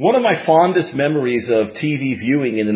One of my fondest memories of TV viewing in the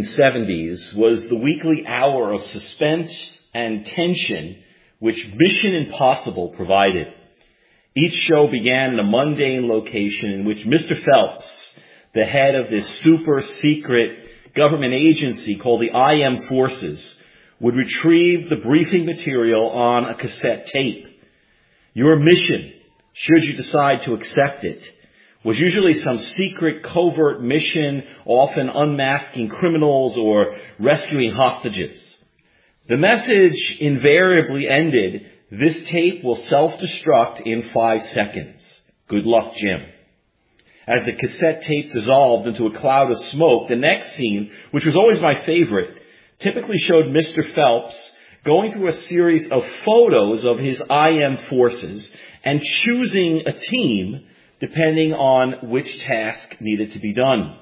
1970s was the weekly hour of suspense and tension which Mission Impossible provided. Each show began in a mundane location in which Mr. Phelps, the head of this super secret government agency called the IM Forces, would retrieve the briefing material on a cassette tape. Your mission, should you decide to accept it, was usually some secret covert mission, often unmasking criminals or rescuing hostages. The message invariably ended, "This tape will self-destruct in 5 seconds. Good luck, Jim." As the cassette tape dissolved into a cloud of smoke, the next scene, which was always my favorite, typically showed Mr. Phelps going through a series of photos of his IM forces and choosing a team depending on which task needed to be done.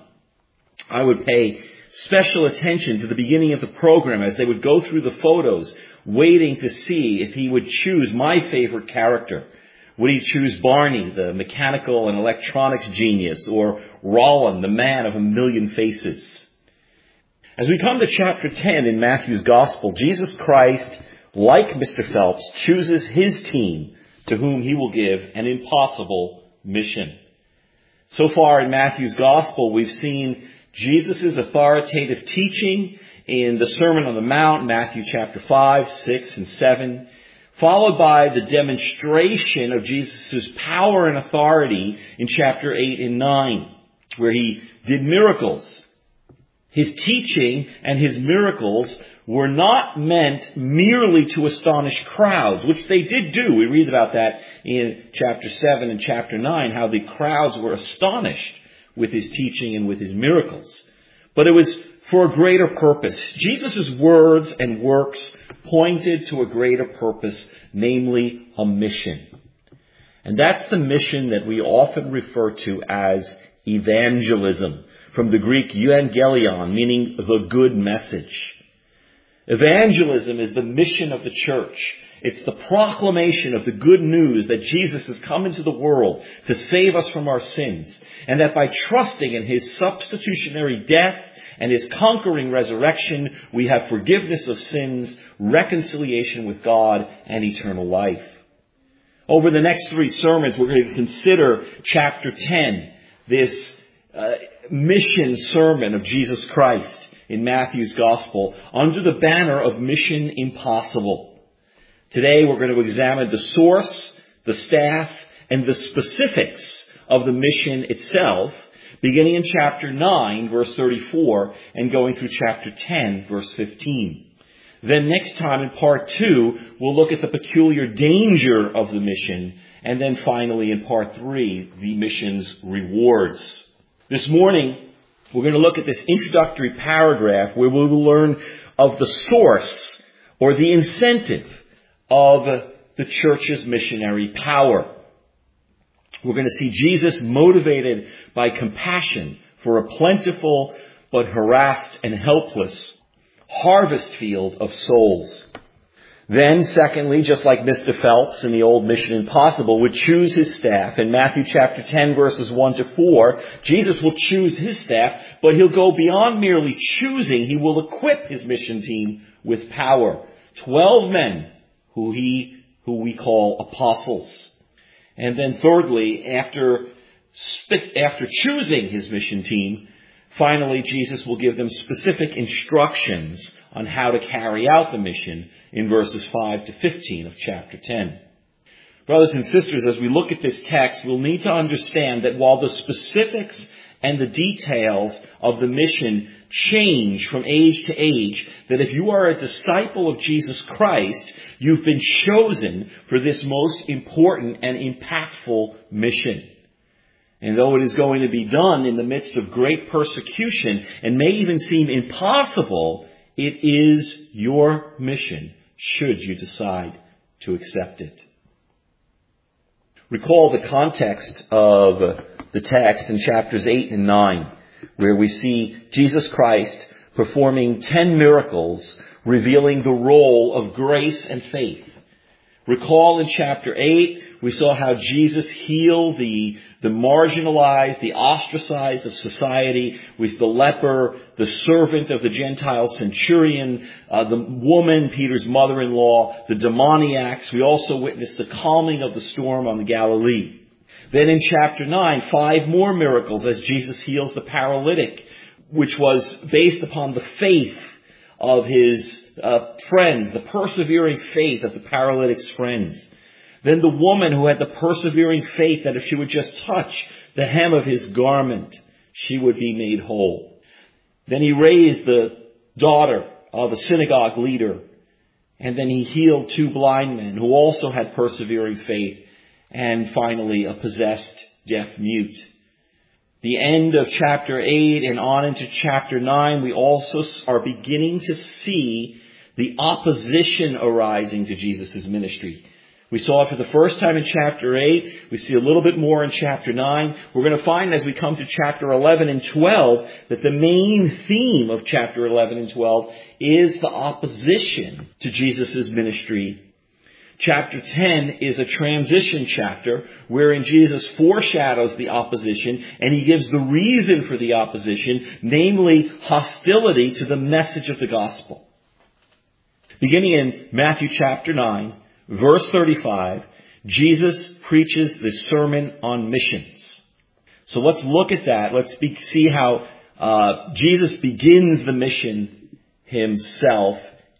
I would pay special attention to the beginning of the program as they would go through the photos, waiting to see if he would choose my favorite character. Would he choose Barney, the mechanical and electronics genius, or Roland, the man of a million faces? As we come to chapter 10 in Matthew's Gospel, Jesus Christ, like Mr. Phelps, chooses his team to whom he will give an impossible mission. So far in Matthew's Gospel, we've seen Jesus' authoritative teaching in the Sermon on the Mount, Matthew chapter 5, 6, and 7, followed by the demonstration of Jesus' power and authority in chapter 8 and 9, where he did miracles. His teaching and his miracles were not meant merely to astonish crowds, which they did do. We read about that in chapter 7 and chapter 9, how the crowds were astonished with his teaching and with his miracles. But it was for a greater purpose. Jesus' words and works pointed to a greater purpose, namely a mission. And that's the mission that we often refer to as evangelism, from the Greek euangelion, meaning the good message. Evangelism is the mission of the church. It's the proclamation of the good news that Jesus has come into the world to save us from our sins, and that by trusting in his substitutionary death and his conquering resurrection, we have forgiveness of sins, reconciliation with God, and eternal life. Over the next 3 sermons, we're going to consider chapter 10, this mission sermon of Jesus Christ in Matthew's Gospel under the banner of Mission Impossible. Today we're going to examine the source, the staff, and the specifics of the mission itself, beginning in chapter 9, verse 34, and going through chapter 10, verse 15. Then next time in part 2, we'll look at the peculiar danger of the mission, and then finally in part 3, the mission's rewards. This morning, we're going to look at this introductory paragraph where we will learn of the source or the incentive of the church's missionary power. We're going to see Jesus motivated by compassion for a plentiful but harassed and helpless harvest field of souls. Then, secondly, just like Mr. Phelps in the old Mission Impossible would choose his staff, in Matthew chapter 10, verses 1 to 4, Jesus will choose his staff, but he'll go beyond merely choosing. He will equip his mission team with power. 12 men who we call apostles. And then thirdly, after choosing his mission team, finally, Jesus will give them specific instructions on how to carry out the mission in verses 5 to 15 of chapter 10. Brothers and sisters, as we look at this text, we'll need to understand that while the specifics and the details of the mission change from age to age, that if you are a disciple of Jesus Christ, you've been chosen for this most important and impactful mission. And though it is going to be done in the midst of great persecution and may even seem impossible, it is your mission, should you decide to accept it. Recall the context of the text in chapters 8 and 9, where we see Jesus Christ performing 10 miracles, revealing the role of grace and faith. Recall in chapter 8, we saw how Jesus healed the marginalized, the ostracized of society. With the leper, the servant of the Gentile centurion, the woman, Peter's mother-in-law, the demoniacs. We also witnessed the calming of the storm on the Galilee. Then in chapter 9, 5 more miracles as Jesus heals the paralytic, which was based upon the faith of his friends, the persevering faith of the paralytic's friends. Then the woman who had the persevering faith that if she would just touch the hem of his garment, she would be made whole. Then he raised the daughter of a synagogue leader. And then he healed 2 blind men who also had persevering faith. And finally, a possessed deaf mute. The end of chapter 8 and on into chapter 9, we also are beginning to see the opposition arising to Jesus' ministry. We saw it for the first time in chapter 8. We see a little bit more in chapter 9. We're going to find as we come to chapter 11 and 12 that the main theme of chapter 11 and 12 is the opposition to Jesus' ministry. Chapter 10 is a transition chapter wherein Jesus foreshadows the opposition and he gives the reason for the opposition, namely hostility to the message of the gospel. Beginning in Matthew chapter 9, verse 35, Jesus preaches the Sermon on Missions. So let's look at that. Let's see how Jesus begins the mission himself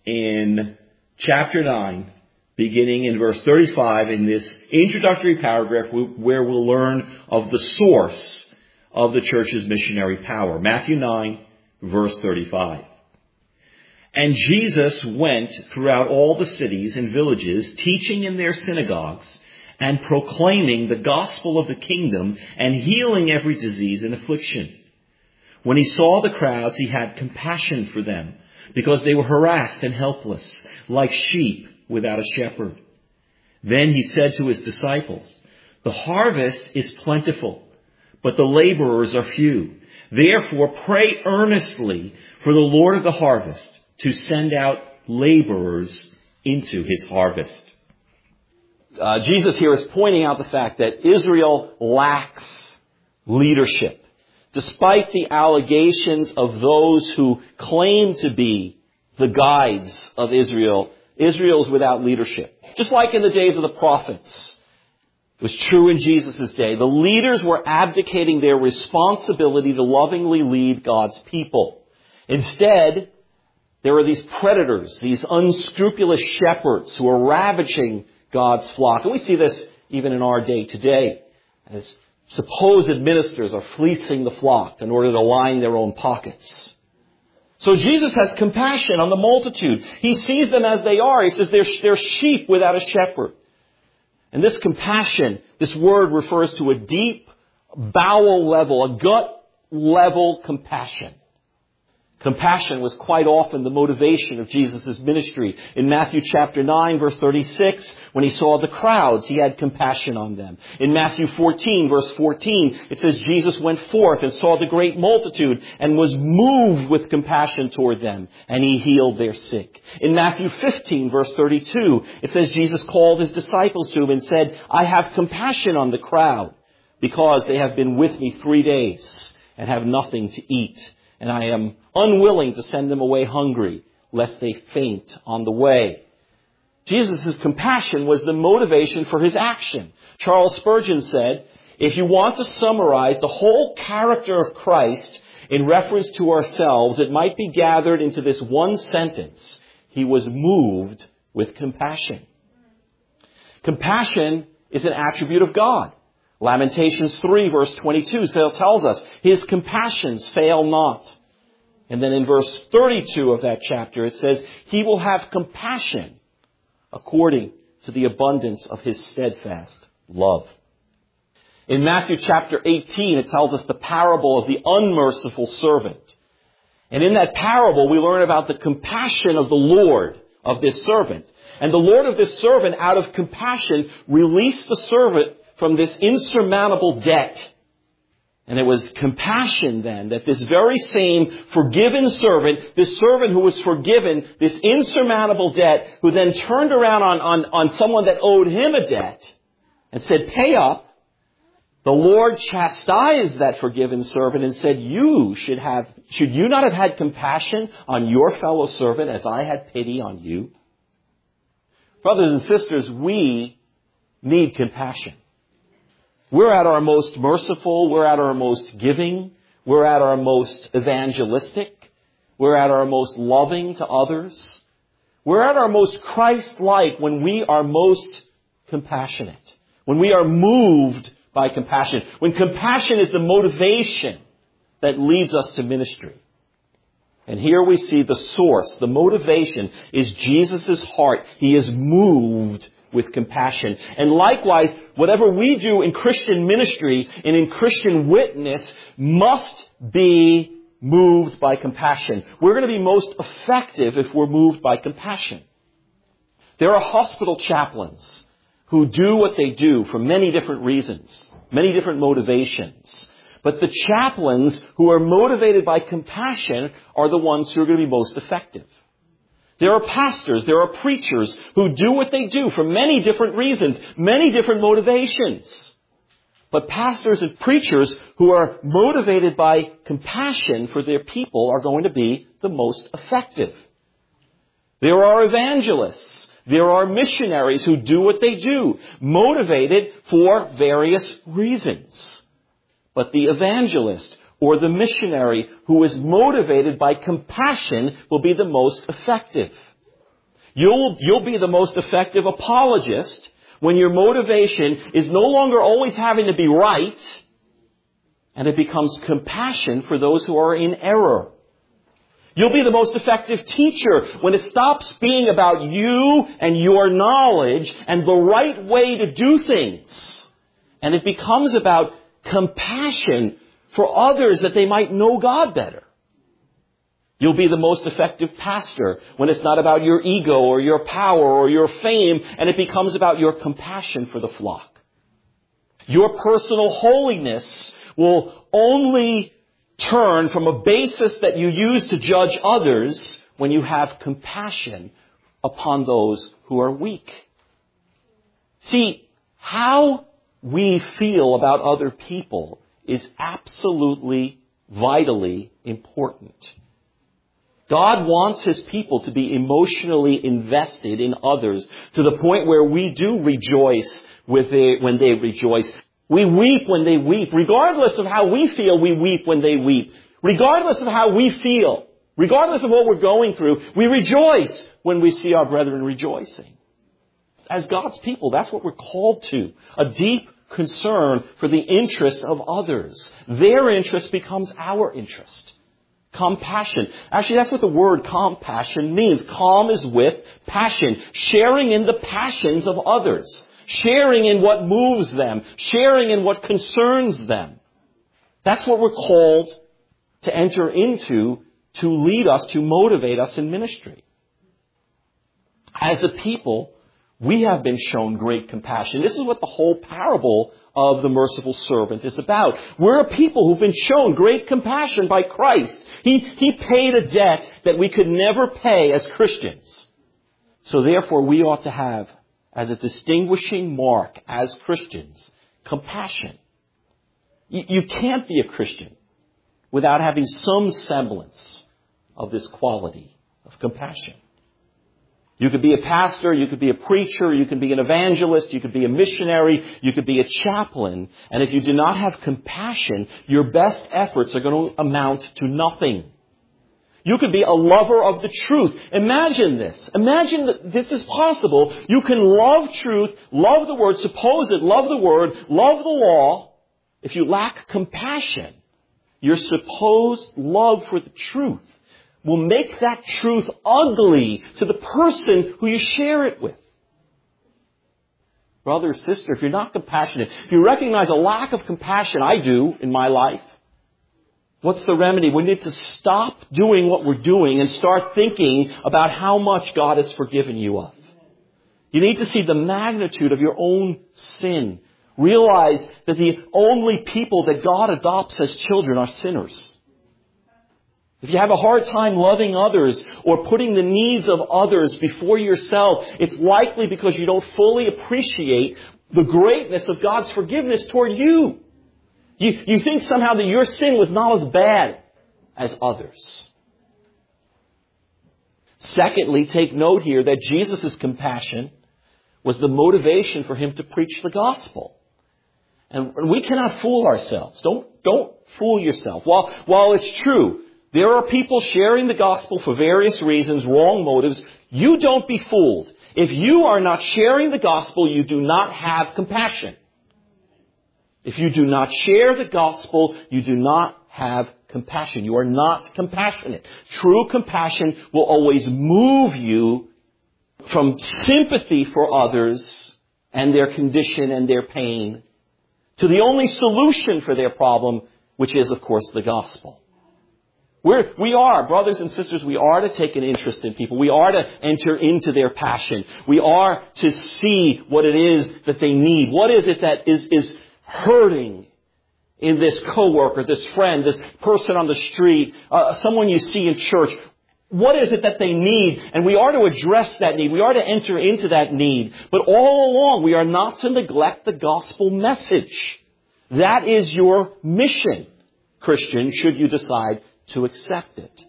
in chapter 9, beginning in verse 35 in this introductory paragraph where we'll learn of the source of the church's missionary power. Matthew 9, verse 35. And Jesus went throughout all the cities and villages, teaching in their synagogues and proclaiming the gospel of the kingdom and healing every disease and affliction. When he saw the crowds, he had compassion for them because they were harassed and helpless, like sheep without a shepherd. Then he said to his disciples, "The harvest is plentiful, but the laborers are few. Therefore, pray earnestly for the Lord of the harvest to send out laborers into his harvest." Jesus here is pointing out the fact that Israel lacks leadership. Despite the allegations of those who claim to be the guides of Israel, Israel is without leadership. Just like in the days of the prophets, it was true in Jesus' day. The leaders were abdicating their responsibility to lovingly lead God's people. Instead, there are these predators, these unscrupulous shepherds who are ravaging God's flock. And we see this even in our day today, as supposed ministers are fleecing the flock in order to line their own pockets. So Jesus has compassion on the multitude. He sees them as they are. He says they're sheep without a shepherd. And this compassion, this word refers to a deep bowel level, a gut level compassion. Compassion was quite often the motivation of Jesus' ministry. In Matthew chapter 9, verse 36, when he saw the crowds, he had compassion on them. In Matthew 14, verse 14, it says Jesus went forth and saw the great multitude and was moved with compassion toward them, and he healed their sick. In Matthew 15, verse 32, it says Jesus called his disciples to him and said, "I have compassion on the crowd because they have been with me 3 days and have nothing to eat. And I am unwilling to send them away hungry, lest they faint on the way." Jesus' compassion was the motivation for his action. Charles Spurgeon said, "If you want to summarize the whole character of Christ in reference to ourselves, it might be gathered into this one sentence: he was moved with compassion." Compassion is an attribute of God. Lamentations 3 verse 22 tells us, "His compassions fail not." And then in verse 32 of that chapter it says, "He will have compassion according to the abundance of his steadfast love." In Matthew chapter 18 it tells us the parable of the unmerciful servant. And in that parable we learn about the compassion of the Lord of this servant. And the Lord of this servant, out of compassion, released the servant from this insurmountable debt. And it was compassion then that this very same forgiven servant, this servant who was forgiven this insurmountable debt, who then turned around on someone that owed him a debt and said, pay up. The Lord chastised that forgiven servant and said, should you not have had compassion on your fellow servant as I had pity on you? Brothers and sisters, we need compassion. We're at our most merciful, we're at our most giving, we're at our most evangelistic, we're at our most loving to others. We're at our most Christ-like when we are most compassionate, when we are moved by compassion, when compassion is the motivation that leads us to ministry. And here we see the source, the motivation is Jesus' heart. He is moved with compassion. And likewise, whatever we do in Christian ministry and in Christian witness must be moved by compassion. We're going to be most effective if we're moved by compassion. There are hospital chaplains who do what they do for many different reasons, many different motivations. But the chaplains who are motivated by compassion are the ones who are going to be most effective. There are pastors, there are preachers who do what they do for many different reasons, many different motivations. But pastors and preachers who are motivated by compassion for their people are going to be the most effective. There are evangelists, there are missionaries who do what they do, motivated for various reasons. But the evangelist or the missionary who is motivated by compassion will be the most effective. You'll be the most effective apologist when your motivation is no longer always having to be right, and it becomes compassion for those who are in error. You'll be the most effective teacher when it stops being about you and your knowledge and the right way to do things, and it becomes about compassion for others that they might know God better. You'll be the most effective pastor when it's not about your ego or your power or your fame, and it becomes about your compassion for the flock. Your personal holiness will only turn from a basis that you use to judge others when you have compassion upon those who are weak. See, how we feel about other people is absolutely, vitally important. God wants His people to be emotionally invested in others to the point where we do rejoice when they rejoice. We weep when they weep. Regardless of how we feel, we weep when they weep. Regardless of how we feel, regardless of what we're going through, we rejoice when we see our brethren rejoicing. As God's people, that's what we're called to. A deep concern for the interest of others. Their interest becomes our interest. Compassion. Actually, that's what the word compassion means. Calm is with passion. Sharing in the passions of others. Sharing in what moves them. Sharing in what concerns them. That's what we're called to enter into, to lead us, to motivate us in ministry. As a people, we have been shown great compassion. This is what the whole parable of the merciful servant is about. We're a people who've been shown great compassion by Christ. He paid a debt that we could never pay as Christians. So therefore, we ought to have, as a distinguishing mark as Christians, compassion. You can't be a Christian without having some semblance of this quality of compassion. You could be a pastor, you could be a preacher, you could be an evangelist, you could be a missionary, you could be a chaplain. And if you do not have compassion, your best efforts are going to amount to nothing. You could be a lover of the truth. Imagine this. Imagine that this is possible. You can love truth, love the word, suppose it, love the word, love the law. If you lack compassion, your supposed love for the truth will make that truth ugly to the person who you share it with. Brother or sister, if you're not compassionate, if you recognize a lack of compassion, I do in my life, what's the remedy? We need to stop doing what we're doing and start thinking about how much God has forgiven you of. You need to see the magnitude of your own sin, Realize that the only people that God adopts as children are sinners. If you have a hard time loving others or putting the needs of others before yourself, it's likely because you don't fully appreciate the greatness of God's forgiveness toward you. You think somehow that your sin was not as bad as others. Secondly, take note here that Jesus' compassion was the motivation for him to preach the gospel. And we cannot fool ourselves. Don't fool yourself. While it's true, there are people sharing the gospel for various reasons, wrong motives. You don't be fooled. If you are not sharing the gospel, you do not have compassion. If you do not share the gospel, you do not have compassion. You are not compassionate. True compassion will always move you from sympathy for others and their condition and their pain to the only solution for their problem, which is, of course, the gospel. We are, brothers and sisters, we are to take an interest in people. We are to enter into their passion. We are to see what it is that they need. What is it that is hurting in this coworker, this friend, this person on the street, someone you see in church? What is it that they need? And we are to address that need. We are to enter into that need. But all along, we are not to neglect the gospel message. That is your mission, Christian, should you decide to accept it.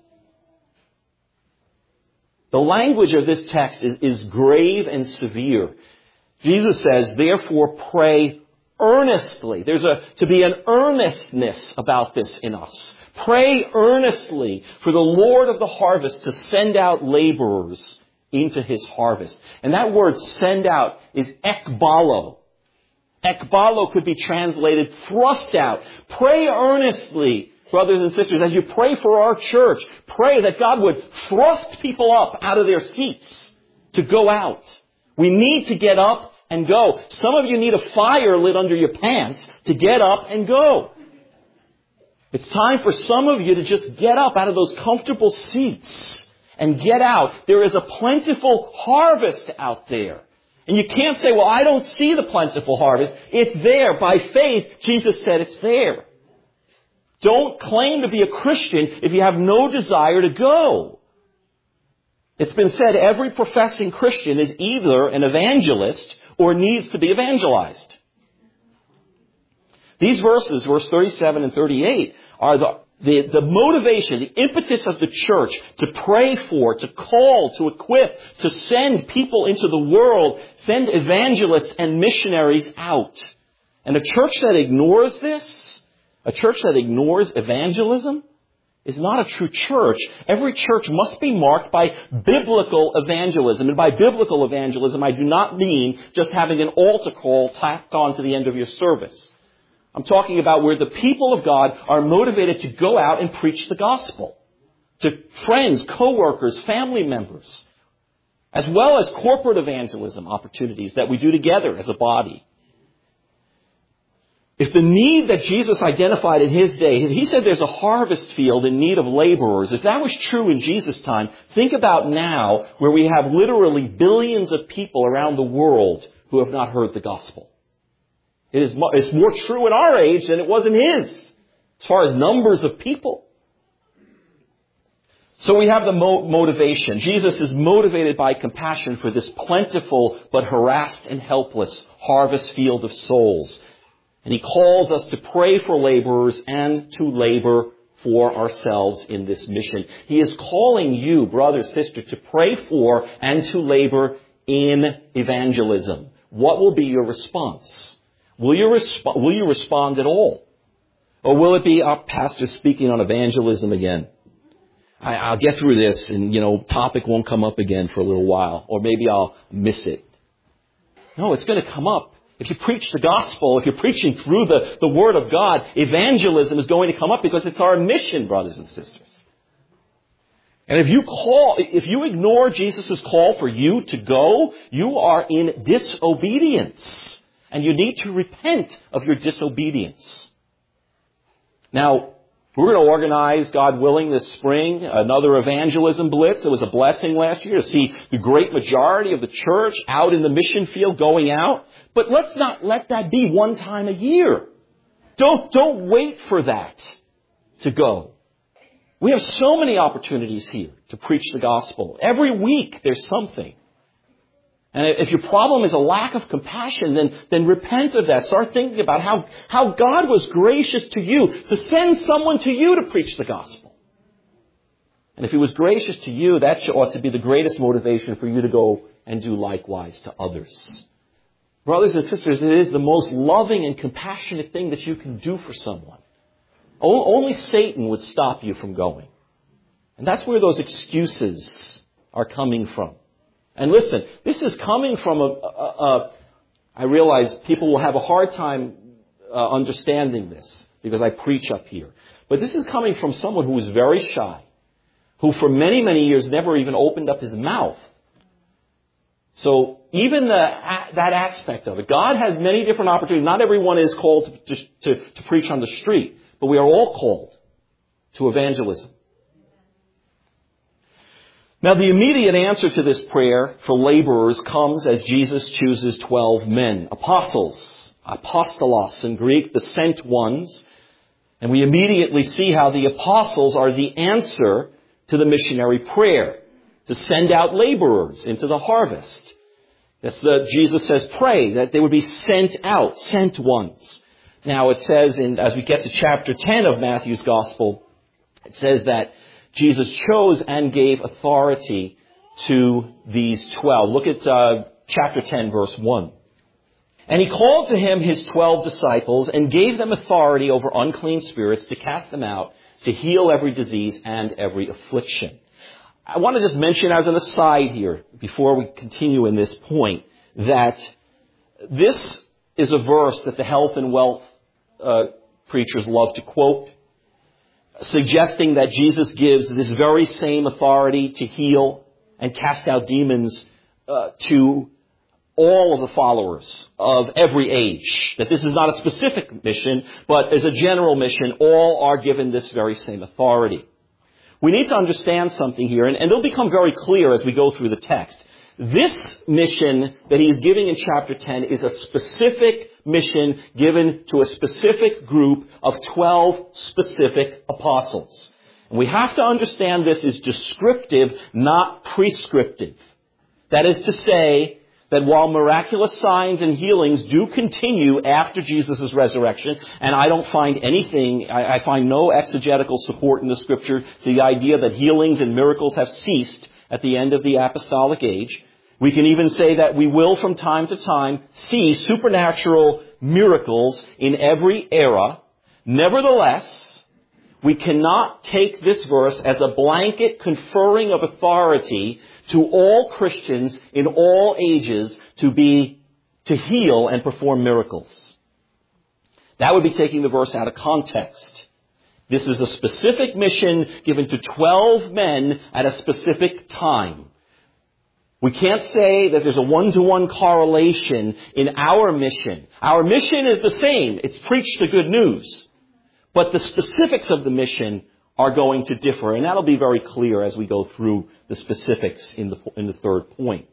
The language of this text is grave and severe. Jesus says, therefore pray earnestly. There's to be an earnestness about this in us. Pray earnestly for the Lord of the harvest to send out laborers into his harvest. And that word send out is ekbalo. Ekbalo could be translated thrust out. Pray earnestly, brothers and sisters, as you pray for our church. Pray that God would thrust people up out of their seats to go out. We need to get up and go. Some of you need a fire lit under your pants to get up and go. It's time for some of you to just get up out of those comfortable seats and get out. There is a plentiful harvest out there. And you can't say, well, I don't see the plentiful harvest. It's there. By faith, Jesus said it's there. Don't claim to be a Christian if you have no desire to go. It's been said every professing Christian is either an evangelist or needs to be evangelized. These verses, verse 37 and 38, are the motivation, the impetus of the church to pray for, to call, to equip, to send people into the world, send evangelists and missionaries out. And a church that ignores this, a church that ignores evangelism, is not a true church. Every church must be marked by biblical evangelism. And by biblical evangelism, I do not mean just having an altar call tacked on to the end of your service. I'm talking about where the people of God are motivated to go out and preach the gospel to friends, co-workers, family members, as well as corporate evangelism opportunities that we do together as a body. If the need that Jesus identified in his day, he said there's a harvest field in need of laborers. If that was true in Jesus' time, think about now where we have literally billions of people around the world who have not heard the gospel. It's more true in our age than it was in his, as far as numbers of people. So we have the motivation. Jesus is motivated by compassion for this plentiful but harassed and helpless harvest field of souls. And he calls us to pray for laborers and to labor for ourselves in this mission. He is calling you, brother, sister, to pray for and to labor in evangelism. What will be your response? Will you respond at all? Or will it be our pastor speaking on evangelism again? I'll get through this and, topic won't come up again for a little while. Or maybe I'll miss it. No, it's going to come up. If you preach the gospel, if you're preaching through the Word of God, evangelism is going to come up because it's our mission, brothers and sisters. And if you ignore Jesus' call for you to go, you are in disobedience. And you need to repent of your disobedience. Now, We're going to organize, God willing, this spring, another evangelism blitz. It was a blessing last year to see the great majority of the church out in the mission field going out. But let's not let that be one time a year. Don't wait for that to go. We have so many opportunities here to preach the gospel. Every week there's something. And if your problem is a lack of compassion, then repent of that. Start thinking about how God was gracious to you to send someone to you to preach the gospel. And if He was gracious to you, that ought to be the greatest motivation for you to go and do likewise to others. Brothers and sisters, it is the most loving and compassionate thing that you can do for someone. Only Satan would stop you from going. And that's where those excuses are coming from. And listen, this is coming from I realize people will have a hard time understanding this because I preach up here. But this is coming from someone who is very shy, who for many, many years never even opened up his mouth. So even that aspect of it, God has many different opportunities. Not everyone is called to preach on the street, but we are all called to evangelism. Now, the immediate answer to this prayer for laborers comes as Jesus chooses 12 men, apostles, apostolos in Greek, the sent ones. And we immediately see how the apostles are the answer to the missionary prayer, to send out laborers into the harvest. Jesus says, pray that they would be sent out, sent ones. Now, it says, as we get to chapter 10 of Matthew's Gospel, it says that Jesus chose and gave authority to these 12. Look at chapter 10, verse 1. And He called to Him His 12 disciples and gave them authority over unclean spirits to cast them out, to heal every disease and every affliction. I want to just mention as an aside here, before we continue in this point, that this is a verse that the health and wealth preachers love to quote, suggesting that Jesus gives this very same authority to heal and cast out demons to all of the followers of every age. That this is not a specific mission, but as a general mission, all are given this very same authority. We need to understand something here, and it'll become very clear as we go through the text. This mission that He is giving in chapter 10 is a specific mission given to a specific group of 12 specific apostles. And we have to understand this is descriptive, not prescriptive. That is to say that while miraculous signs and healings do continue after Jesus' resurrection, and I don't find anything, I find no exegetical support in the Scripture to the idea that healings and miracles have ceased at the end of the apostolic age. We can even say that we will from time to time see supernatural miracles in every era. Nevertheless, we cannot take this verse as a blanket conferring of authority to all Christians in all ages to heal and perform miracles. That would be taking the verse out of context. This is a specific mission given to 12 men at a specific time. We can't say that there's a one-to-one correlation in our mission. Our mission is the same. It's preach the good news. But the specifics of the mission are going to differ. And that'll be very clear as we go through the specifics in the third point.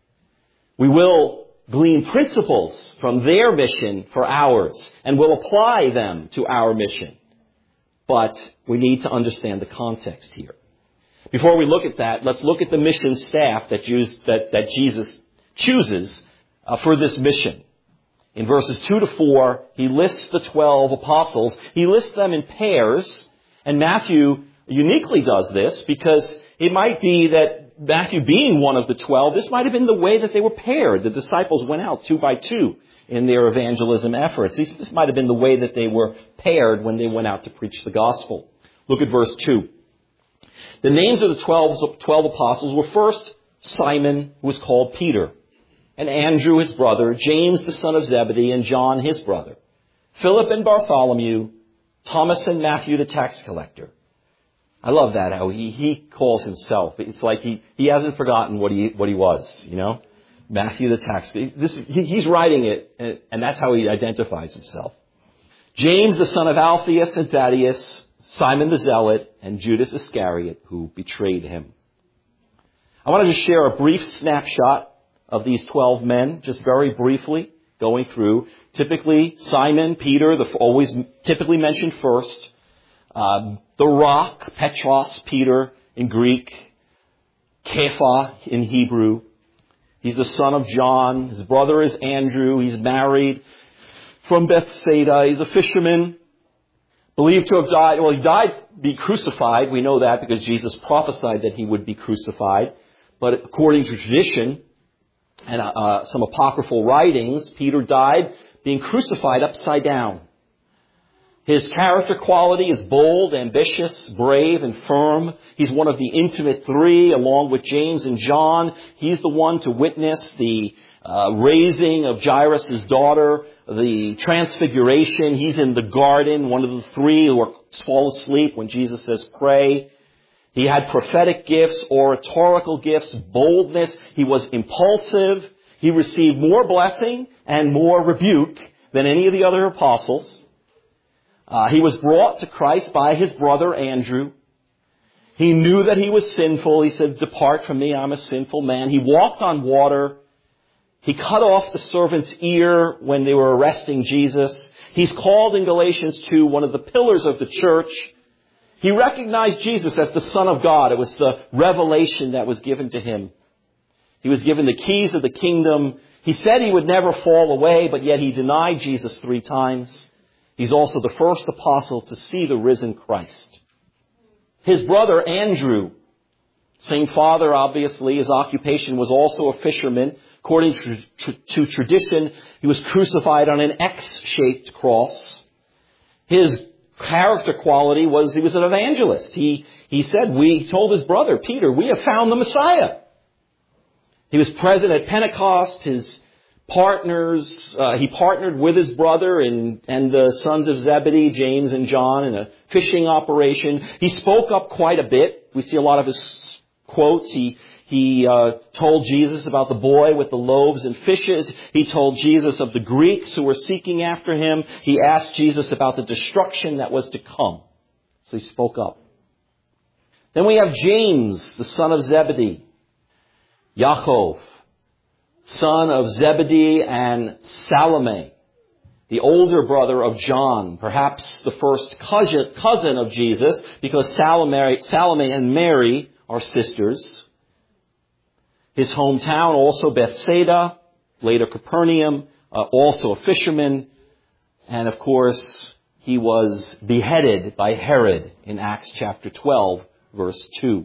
We will glean principles from their mission for ours, and we'll apply them to our mission. But we need to understand the context here. Before we look at that, let's look at the mission staff that Jesus chooses for this mission. In verses 2 to 4, He lists the 12 apostles. He lists them in pairs, and Matthew uniquely does this because it might be that Matthew being one of the 12, this might have been the way that they were paired. The disciples went out 2 by 2 in their evangelism efforts. This might have been the way that they were paired when they went out to preach the gospel. Look at verse 2. The names of the 12 apostles were first Simon, who was called Peter, and Andrew his brother, James the son of Zebedee, and John his brother, Philip and Bartholomew, Thomas and Matthew the tax collector. I love that, how he calls himself. It's like he hasn't forgotten what he was, you know. Matthew the tax collector. He's writing it, and that's how he identifies himself. James the son of Alphaeus and Thaddeus, Simon the Zealot, and Judas Iscariot, who betrayed him. I want to just share a brief snapshot of these 12 men, just very briefly, going through. Typically, Simon, Peter, always typically mentioned first. The rock, Petros, Peter in Greek, Kepha in Hebrew. He's the son of John. His brother is Andrew. He's married from Bethsaida. He's a fisherman. Believed to have died. Well, he died, be crucified. We know that because Jesus prophesied that he would be crucified. But according to tradition and some apocryphal writings, Peter died being crucified upside down. His character quality is bold, ambitious, brave, and firm. He's one of the intimate three, along with James and John. He's the one to witness the raising of Jairus' daughter, the transfiguration. He's in the garden, one of the three who fall asleep when Jesus says, pray. He had prophetic gifts, oratorical gifts, boldness. He was impulsive. He received more blessing and more rebuke than any of the other apostles. He was brought to Christ by his brother Andrew. He knew that he was sinful. He said, depart from me, I'm a sinful man. He walked on water. He cut off the servant's ear when they were arresting Jesus. He's called in Galatians 2 one of the pillars of the church. He recognized Jesus as the Son of God. It was the revelation that was given to him. He was given the keys of the kingdom. He said he would never fall away, but yet he denied Jesus 3 times. He's also the first apostle to see the risen Christ. His brother Andrew, same father obviously, his occupation was also a fisherman. According to tradition, he was crucified on an X-shaped cross. His character quality was he was an evangelist. He told his brother Peter, we have found the Messiah. He was present at Pentecost. His partners, he partnered with his brother and the sons of Zebedee, James and John, in a fishing operation. He spoke up quite a bit. We see a lot of his quotes. He told Jesus about the boy with the loaves and fishes. He told Jesus of the Greeks who were seeking after him. He asked Jesus about the destruction that was to come. So he spoke up. Then we have James, the son of Zebedee. Yaakov, son of Zebedee and Salome, the older brother of John, perhaps the first cousin of Jesus, because Salome and Mary are sisters. His hometown, also Bethsaida, later Capernaum, also a fisherman. And of course, he was beheaded by Herod in Acts chapter 12, verse 2.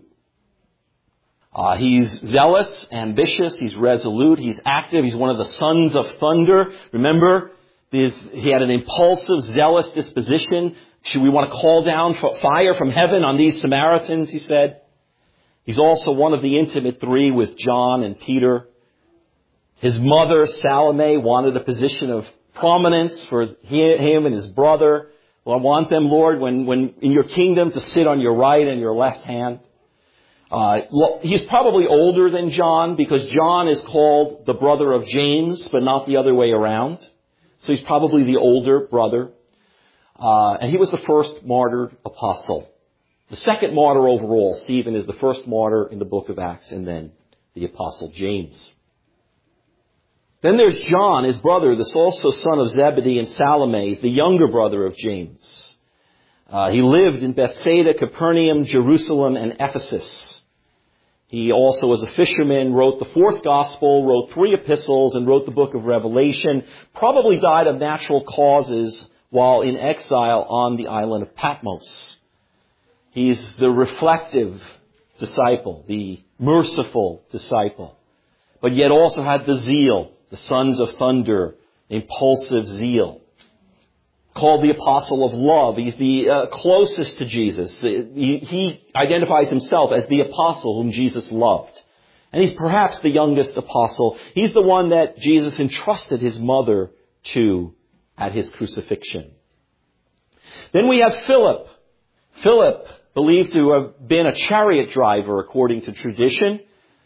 He's zealous, ambitious, he's resolute, he's active, he's one of the sons of thunder. Remember, he had an impulsive, zealous disposition. Should we want to call down fire from heaven on these Samaritans, he said. He's also one of the intimate three with John and Peter. His mother, Salome, wanted a position of prominence for him and his brother. Well, I want them, Lord, when in your kingdom to sit on your right and your left hand. He's probably older than John because John is called the brother of James, but not the other way around. So he's probably the older brother. And he was the first martyred apostle. The second martyr overall, Stephen, is the first martyr in the book of Acts, and then the apostle James. Then there's John, his brother, this also son of Zebedee and Salome, the younger brother of James. He lived in Bethsaida, Capernaum, Jerusalem, and Ephesus. He also was a fisherman, wrote the fourth gospel, wrote 3 epistles, and wrote the book of Revelation. Probably died of natural causes while in exile on the island of Patmos. He's the reflective disciple, the merciful disciple, but yet also had the zeal, the sons of thunder, impulsive zeal. Called the apostle of love. He's the closest to Jesus. He identifies himself as the apostle whom Jesus loved. And he's perhaps the youngest apostle. He's the one that Jesus entrusted his mother to at his crucifixion. Then we have Philip. Philip, believed to have been a chariot driver according to tradition,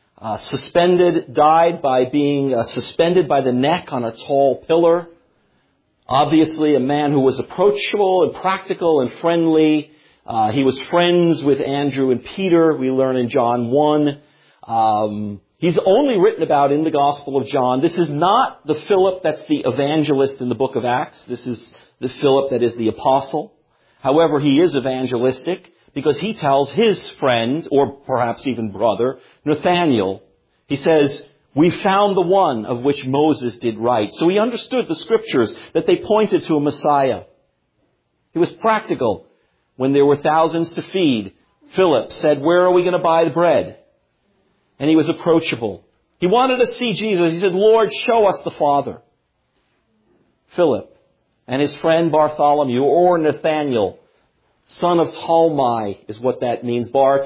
died by being suspended by the neck on a tall pillar. Obviously a man who was approachable and practical and friendly, He was friends with Andrew and Peter, we learn in John 1. He's only written about in the Gospel of John. This is not the Philip that's the evangelist in the book of Acts. This is the Philip that is the apostle. However, he is evangelistic because he tells his friend, or perhaps even brother, Nathanael, he says, "We found the one of which Moses did write." So he understood the scriptures, that they pointed to a Messiah. He was practical. When there were thousands to feed, Philip said, "Where are we going to buy the bread?" And he was approachable. He wanted to see Jesus. He said, "Lord, show us the Father." Philip and his friend Bartholomew, or Nathanael, son of Talmai is what that means.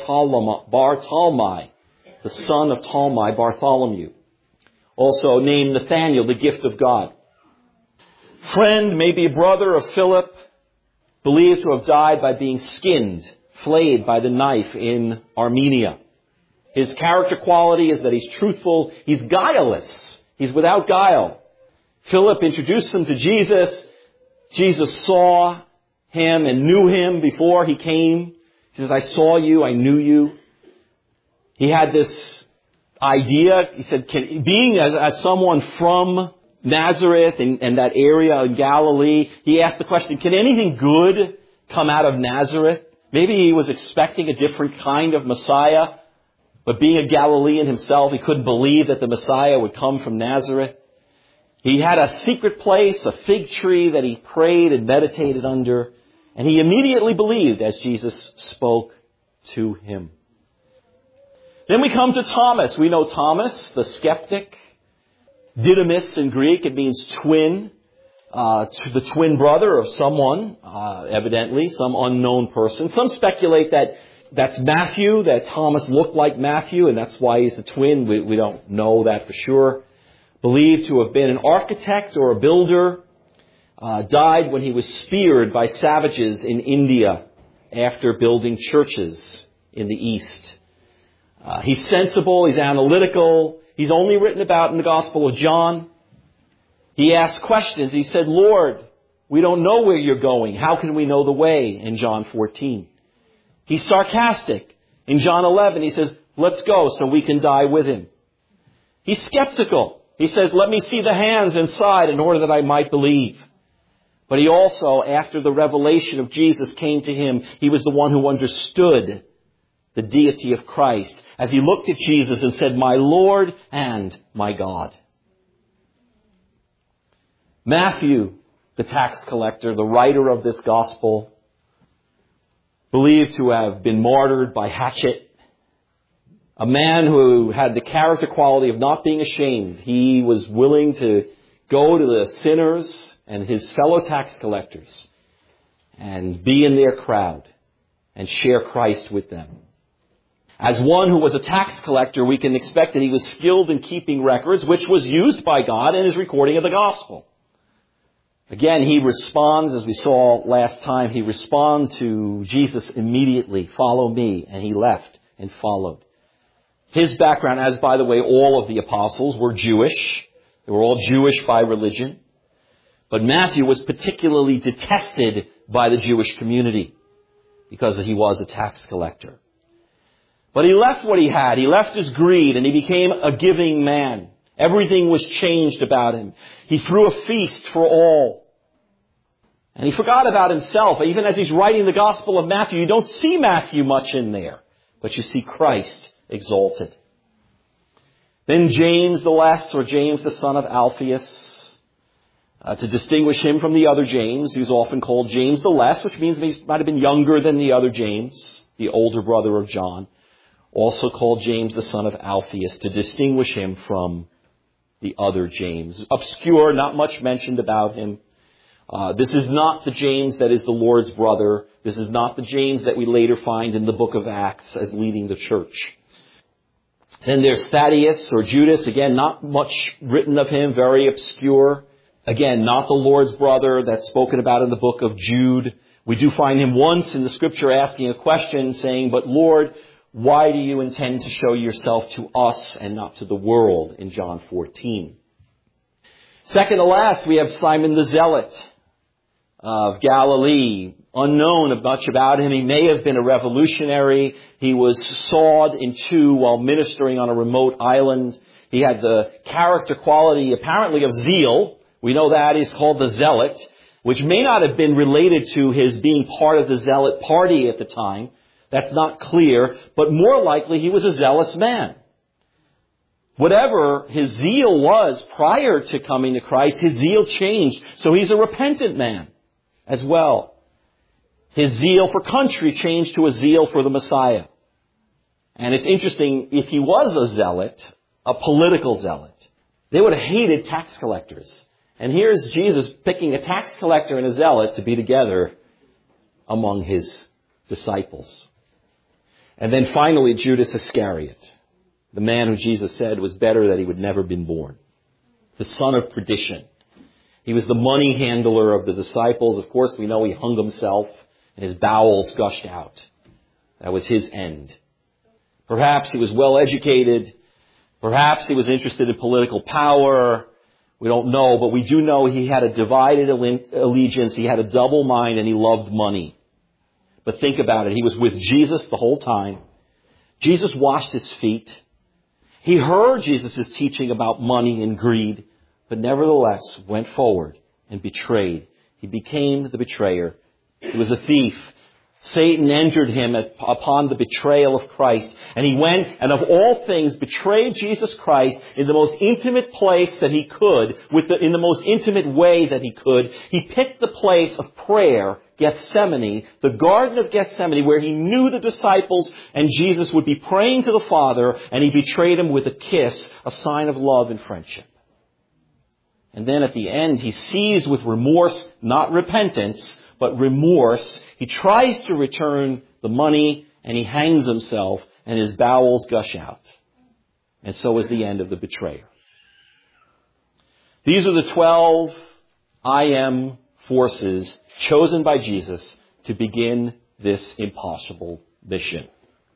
Bartalmai, the son of Talmai, Bartholomew. Also named Nathanael, the gift of God. Friend, maybe a brother of Philip, believed to have died by being skinned, flayed by the knife in Armenia. His character quality is that he's truthful, he's guileless, he's without guile. Philip introduced him to Jesus. Jesus saw him and knew him before he came. He says, "I saw you, I knew you." He had this idea, he said, being as someone from Nazareth and that area in Galilee, he asked the question, can anything good come out of Nazareth? Maybe he was expecting a different kind of Messiah, but being a Galilean himself, he couldn't believe that the Messiah would come from Nazareth. He had a secret place, a fig tree that he prayed and meditated under, and he immediately believed as Jesus spoke to him. Then we come to Thomas. We know Thomas, the skeptic. Didymus in Greek, it means twin. The twin brother of someone, evidently, some unknown person. Some speculate that that's Matthew, that Thomas looked like Matthew, and that's why he's the twin. We don't know that for sure. Believed to have been an architect or a builder. Died when he was speared by savages in India after building churches in the East. He's sensible, he's analytical. He's only written about in the Gospel of John. He asked questions. He said, "Lord, we don't know where you're going. How can we know the way?" in John 14. He's sarcastic. In John 11, he says, "Let's go so we can die with him." He's skeptical. He says, "Let me see the hands inside in order that I might believe." But he also, after the revelation of Jesus came to him, he was the one who understood the deity of Christ as he looked at Jesus and said, "My Lord and my God." Matthew, the tax collector, the writer of this gospel, believed to have been martyred by hatchet. A man who had the character quality of not being ashamed. He was willing to go to the sinners and his fellow tax collectors and be in their crowd and share Christ with them. As one who was a tax collector, we can expect that he was skilled in keeping records, which was used by God in his recording of the gospel. Again, he responds, as we saw last time, he responded to Jesus immediately, "Follow me," and he left and followed. His background, as by the way, all of the apostles were Jewish. They were all Jewish by religion. But Matthew was particularly detested by the Jewish community because he was a tax collector. But he left what he had. He left his greed and he became a giving man. Everything was changed about him. He threw a feast for all. And he forgot about himself. Even as he's writing the Gospel of Matthew, you don't see Matthew much in there, but you see Christ exalted. Then James the Less, or James the son of Alphaeus, to distinguish him from the other James, he was often called James the Less, which means he might have been younger than the other James, the older brother of John. Also called James the son of Alphaeus, to distinguish him from the other James. Obscure, not much mentioned about him. This is not the James that is the Lord's brother. This is not the James that we later find in the book of Acts as leading the church. Then there's Thaddeus or Judas. Again, not much written of him, very obscure. Again, not the Lord's brother that's spoken about in the book of Jude. We do find him once in the scripture asking a question saying, "But Lord, why do you intend to show yourself to us and not to the world?" in John 14. Second to last, we have Simon the Zealot. of Galilee. Unknown much about him. He may have been a revolutionary. He was sawed in two while ministering on a remote island. He had the character quality, apparently, of zeal. We know that he's called the Zealot, which may not have been related to his being part of the Zealot party at the time. That's not clear, but more likely he was a zealous man. Whatever his zeal was prior to coming to Christ, his zeal changed. So he's a repentant man as well. His zeal for country changed to a zeal for the Messiah. And it's interesting, if he was a zealot, a political zealot, they would have hated tax collectors. And here's Jesus picking a tax collector and a zealot to be together among his disciples. And then finally, Judas Iscariot, the man who Jesus said was better that he would never been born. The son of perdition. He was the money handler of the disciples. Of course, we know he hung himself and his bowels gushed out. That was his end. Perhaps he was well educated. Perhaps he was interested in political power. We don't know, but we do know he had a divided allegiance. He had a double mind and he loved money. But think about it. He was with Jesus the whole time. Jesus washed his feet. He heard Jesus' teaching about money and greed, but nevertheless went forward and betrayed. He became the betrayer. He was a thief. Satan entered him upon the betrayal of Christ. And he went and of all things betrayed Jesus Christ in the most intimate place that he could, in the most intimate way that he could. He picked the place of prayer, Gethsemane, the Garden of Gethsemane, where he knew the disciples and Jesus would be praying to the Father, and he betrayed him with a kiss, a sign of love and friendship. And then at the end, he seized with remorse, not repentance, but remorse. He tries to return the money and he hangs himself and his bowels gush out. And so is the end of the betrayer. These are the 12 I am forces chosen by Jesus to begin this impossible mission.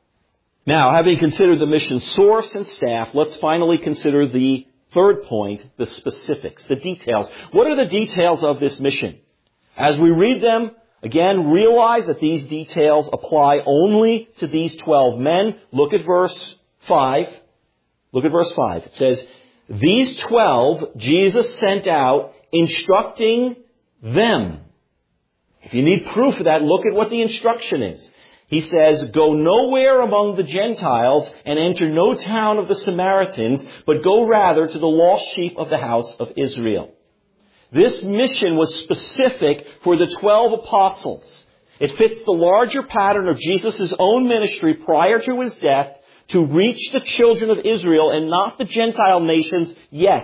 Now, having considered the mission source and staff, let's finally consider the third point, the specifics, the details. What are the details of this mission? As we read them, again, realize that these details apply only to these 12 men. Look at verse 5. Look at verse 5. It says, these 12 Jesus sent out, instructing them. If you need proof of that, look at what the instruction is. He says, go nowhere among the Gentiles and enter no town of the Samaritans, but go rather to the lost sheep of the house of Israel. This mission was specific for the 12 apostles. It fits the larger pattern of Jesus' own ministry prior to his death to reach the children of Israel and not the Gentile nations yet.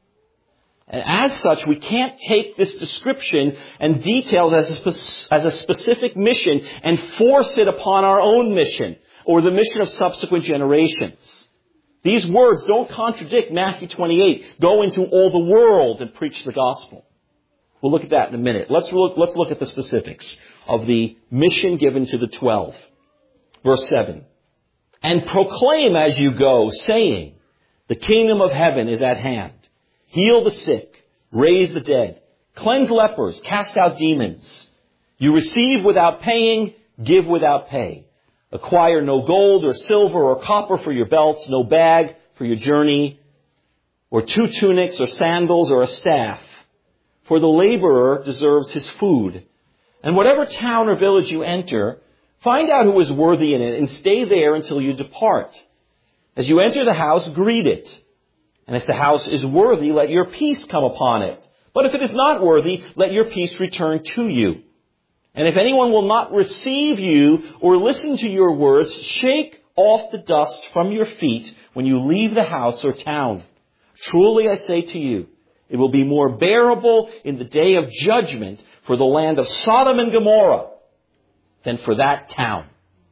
And as such, we can't take this description and details as a specific mission and force it upon our own mission or the mission of subsequent generations. These words don't contradict Matthew 28. Go into all the world and preach the gospel. We'll look at that in a minute. Let's look at the specifics of the mission given to the 12. Verse 7. And proclaim as you go, saying, the kingdom of heaven is at hand. Heal the sick, raise the dead, cleanse lepers, cast out demons. You receive without paying, give without pay. Acquire no gold or silver or copper for your belts, no bag for your journey, or 2 tunics or sandals or a staff. For the laborer deserves his food. And whatever town or village you enter, find out who is worthy in it and stay there until you depart. As you enter the house, greet it. And if the house is worthy, let your peace come upon it. But if it is not worthy, let your peace return to you. And if anyone will not receive you or listen to your words, shake off the dust from your feet when you leave the house or town. Truly I say to you, it will be more bearable in the day of judgment for the land of Sodom and Gomorrah than for that town.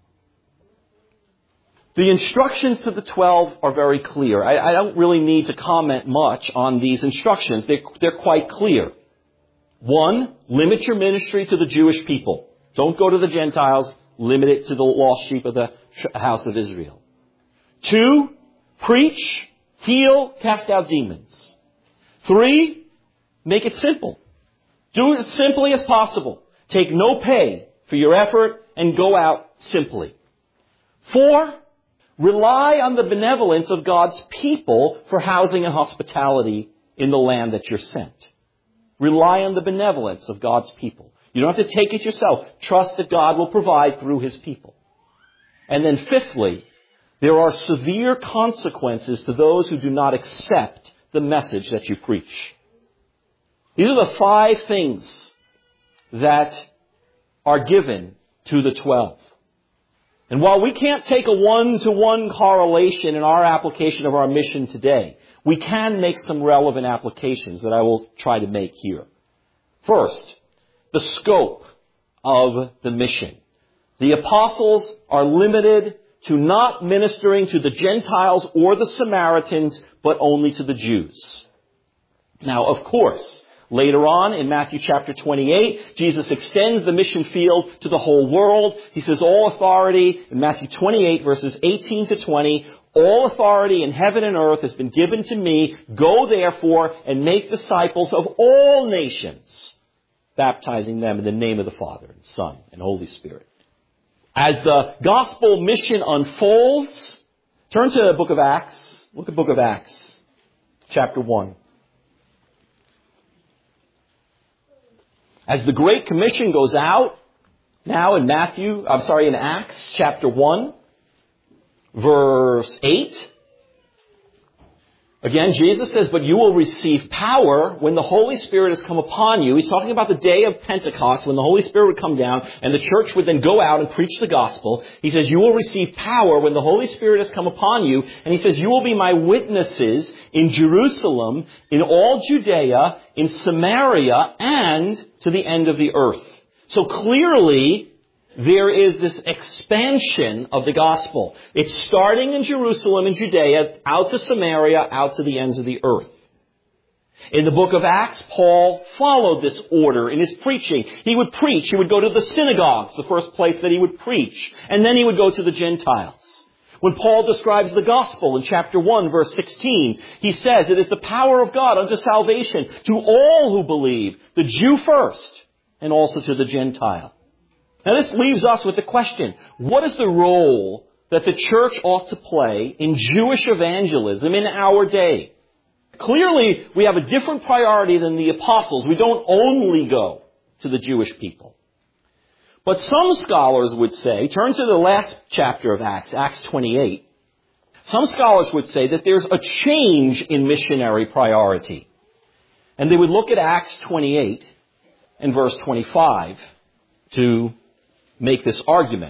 The instructions to the 12 are very clear. I don't really need to comment much on these instructions. They're quite clear. 1, limit your ministry to the Jewish people. Don't go to the Gentiles. Limit it to the lost sheep of the house of Israel. 2, preach, heal, cast out demons. 3, make it simple. Do it as simply as possible. Take no pay for your effort and go out simply. 4, rely on the benevolence of God's people for housing and hospitality in the land that you're sent. Rely on the benevolence of God's people. You don't have to take it yourself. Trust that God will provide through His people. And then 5thly, there are severe consequences to those who do not accept the message that you preach. These are the 5 things that are given to the 12. And while we can't take a one-to-one correlation in our application of our mission today, we can make some relevant applications that I will try to make here. First, the scope of the mission. The apostles are limited to not ministering to the Gentiles or the Samaritans, but only to the Jews. Now, of course, later on in Matthew chapter 28, Jesus extends the mission field to the whole world. He says, all authority, in Matthew 28 verses 18 to 20, all authority in heaven and earth has been given to me. Go therefore and make disciples of all nations, baptizing them in the name of the Father and Son and Holy Spirit. As the gospel mission unfolds, turn to the book of Acts. Look at the book of Acts, chapter 1. As the Great Commission goes out, now in Acts chapter 1, verse 8, again, Jesus says, but you will receive power when the Holy Spirit has come upon you. He's talking about the day of Pentecost when the Holy Spirit would come down and the church would then go out and preach the gospel. He says, you will receive power when the Holy Spirit has come upon you. And he says, you will be my witnesses in Jerusalem, in all Judea, in Samaria, and to the end of the earth. So clearly, there is this expansion of the gospel. It's starting in Jerusalem and Judea, out to Samaria, out to the ends of the earth. In the book of Acts, Paul followed this order in his preaching. He would preach. He would go to the synagogues, the first place that he would preach. And then he would go to the Gentiles. When Paul describes the gospel in chapter 1, verse 16, he says, it is the power of God unto salvation to all who believe, the Jew first, and also to the Gentile. Now this leaves us with the question, what is the role that the church ought to play in Jewish evangelism in our day? Clearly, we have a different priority than the apostles. We don't only go to the Jewish people. But some scholars would say, turn to the last chapter of Acts, Acts 28. Some scholars would say that there's a change in missionary priority. And they would look at Acts 28 and verse 25 to make this argument.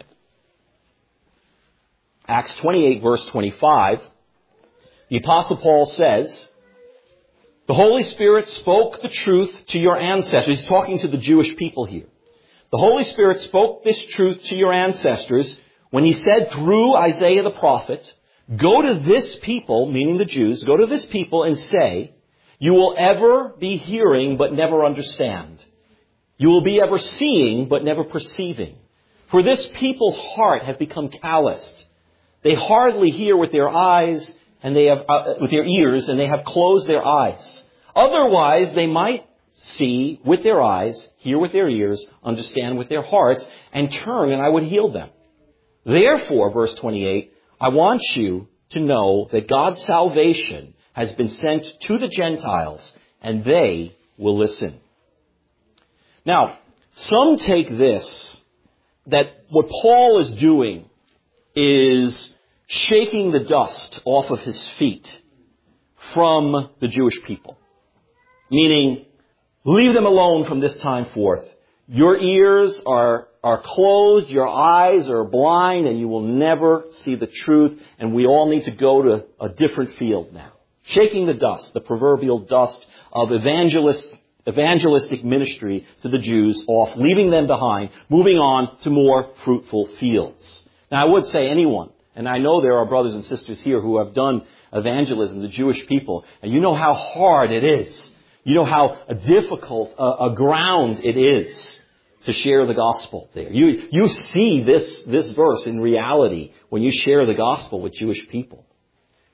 Acts 28 verse 25, the Apostle Paul says, the Holy Spirit spoke the truth to your ancestors. He's talking to the Jewish people here. The Holy Spirit spoke this truth to your ancestors when he said through Isaiah the prophet, go to this people, meaning the Jews, go to this people and say, you will ever be hearing but never understand. You will be ever seeing but never perceiving. For this people's heart have become calloused. They hardly hear with their eyes and they have with their ears, and they have closed their eyes. Otherwise, they might see with their eyes, hear with their ears, understand with their hearts, and turn, and I would heal them. Therefore, verse 28, I want you to know that God's salvation has been sent to the Gentiles, and they will listen. Now, some take this, that what Paul is doing is shaking the dust off of his feet from the Jewish people. Meaning, leave them alone from this time forth. Your ears are closed, your eyes are blind, and you will never see the truth, and we all need to go to a different field now. Shaking the dust, the proverbial dust of evangelistic ministry to the Jews off, leaving them behind, moving on to more fruitful fields. Now I would say anyone, and I know there are brothers and sisters here who have done evangelism, the Jewish people, and you know how hard it is. You know how difficult a ground it is to share the gospel there. You see this verse in reality when you share the gospel with Jewish people.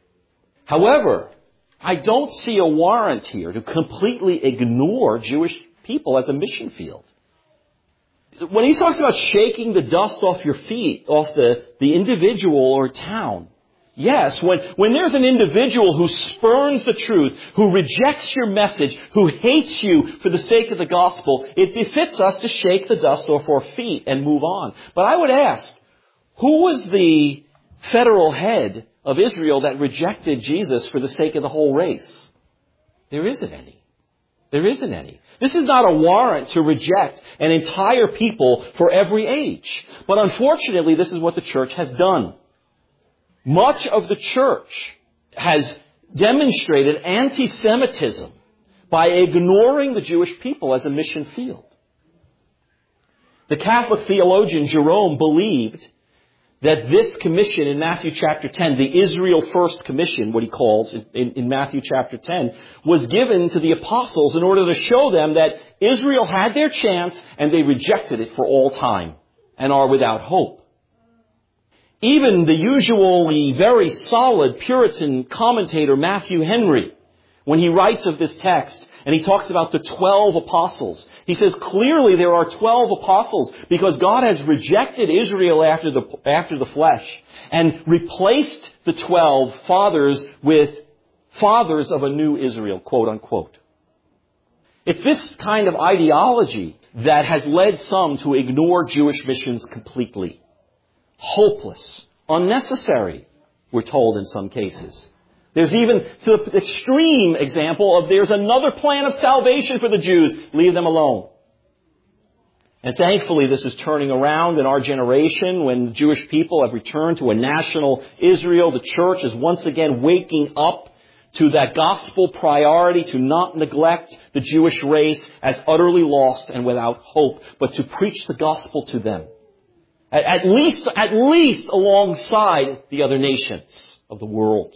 However, I don't see a warrant here to completely ignore Jewish people as a mission field. When he talks about shaking the dust off your feet, off the individual or town, yes, when there's an individual who spurns the truth, who rejects your message, who hates you for the sake of the gospel, it befits us to shake the dust off our feet and move on. But I would ask, who was the federal head of Israel that rejected Jesus for the sake of the whole race? There isn't any. There isn't any. This is not a warrant to reject an entire people for every age. But unfortunately, this is what the church has done. Much of the church has demonstrated anti-Semitism by ignoring the Jewish people as a mission field. The Catholic theologian Jerome believed that this commission in Matthew chapter 10, the Israel First Commission, what he calls in Matthew chapter 10, was given to the apostles in order to show them that Israel had their chance and they rejected it for all time and are without hope. Even the usually very solid Puritan commentator Matthew Henry, when he writes of this text, and he talks about the 12 apostles. He says clearly there are 12 apostles because God has rejected Israel after the flesh and replaced the 12 fathers with fathers of a new Israel, quote unquote. It's this kind of ideology that has led some to ignore Jewish missions completely. Hopeless, unnecessary, we're told in some cases. There's even to the extreme example of there's another plan of salvation for the Jews. Leave them alone. And thankfully this is turning around in our generation when the Jewish people have returned to a national Israel. The church is once again waking up to that gospel priority to not neglect the Jewish race as utterly lost and without hope, but to preach the gospel to them. At least alongside the other nations of the world.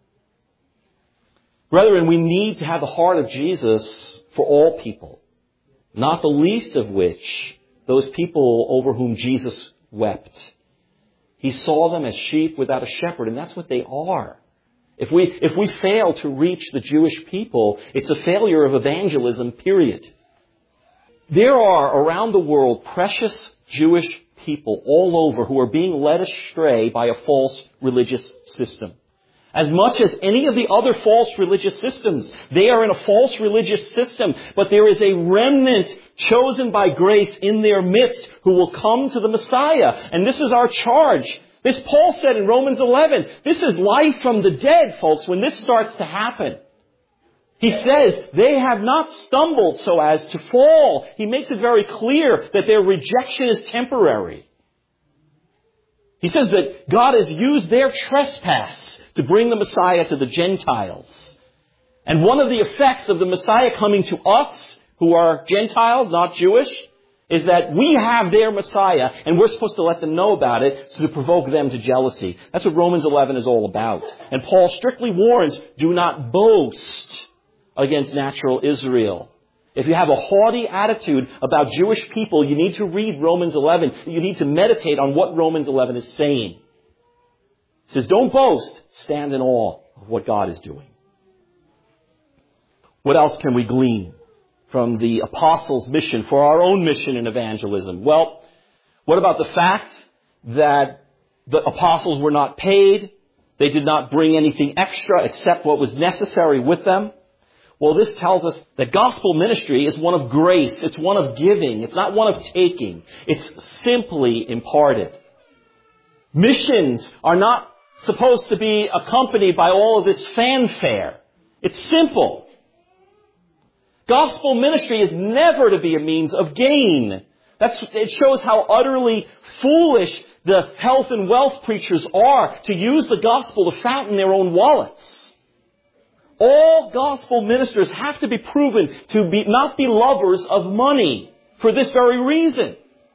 Brethren, we need to have the heart of Jesus for all people, not the least of which those people over whom Jesus wept. He saw them as sheep without a shepherd, and that's what they are. If we fail to reach the Jewish people, it's a failure of evangelism, period. There are around the world precious Jewish people all over who are being led astray by a false religious system. As much as any of the other false religious systems, they are in a false religious system, but there is a remnant chosen by grace in their midst who will come to the Messiah. And this is our charge. This Paul said in Romans 11, this is life from the dead, folks, when this starts to happen. He says they have not stumbled so as to fall. He makes it very clear that their rejection is temporary. He says that God has used their trespass to bring the Messiah to the Gentiles. And one of the effects of the Messiah coming to us, who are Gentiles, not Jewish, is that we have their Messiah, and we're supposed to let them know about it to provoke them to jealousy. That's what Romans 11 is all about. And Paul strictly warns, do not boast against natural Israel. If you have a haughty attitude about Jewish people, you need to read Romans 11. You need to meditate on what Romans 11 is saying. It says, don't boast, stand in awe of what God is doing. What else can we glean from the apostles' mission for our own mission in evangelism? Well, what about the fact that the apostles were not paid? They did not bring anything extra except what was necessary with them. Well, this tells us that gospel ministry is one of grace. It's one of giving. It's not one of taking. It's simply imparted. Missions are not supposed to be accompanied by all of this fanfare. It's simple. Gospel ministry is never to be a means of gain. It shows how utterly foolish the health and wealth preachers are to use the gospel to fatten their own wallets. All gospel ministers have to be proven to not be lovers of money for this very reason.